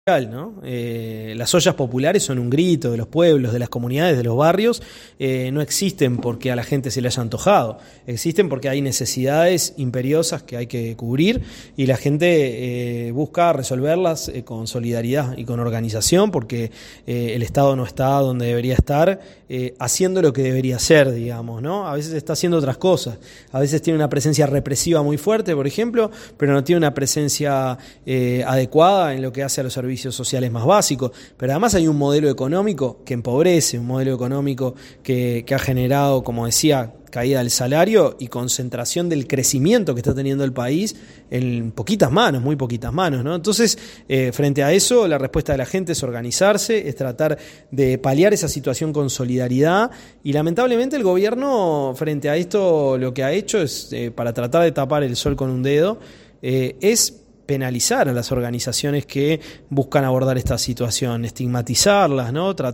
¿no? Las ollas populares son un grito de los pueblos, de las comunidades, de los barrios. No existen porque a la gente se le haya antojado, existen porque hay necesidades imperiosas que hay que cubrir y la gente busca resolverlas con solidaridad y con organización, porque el Estado no está donde debería estar haciendo lo que debería hacer, digamos, ¿no? A veces está haciendo otras cosas, a veces tiene una presencia represiva muy fuerte, por ejemplo, pero no tiene una presencia adecuada en lo que hace a los servicios sociales más básicos. Pero además hay un modelo económico que empobrece, un modelo económico que ha generado, como decía, caída del salario y concentración del crecimiento que está teniendo el país en poquitas manos, muy poquitas manos, ¿no? Entonces, frente a eso, la respuesta de la gente es organizarse, es tratar de paliar esa situación con solidaridad, y lamentablemente el gobierno, frente a esto, lo que ha hecho es, para tratar de tapar el sol con un dedo, es penalizar a las organizaciones que buscan abordar esta situación, estigmatizarlas, ¿no?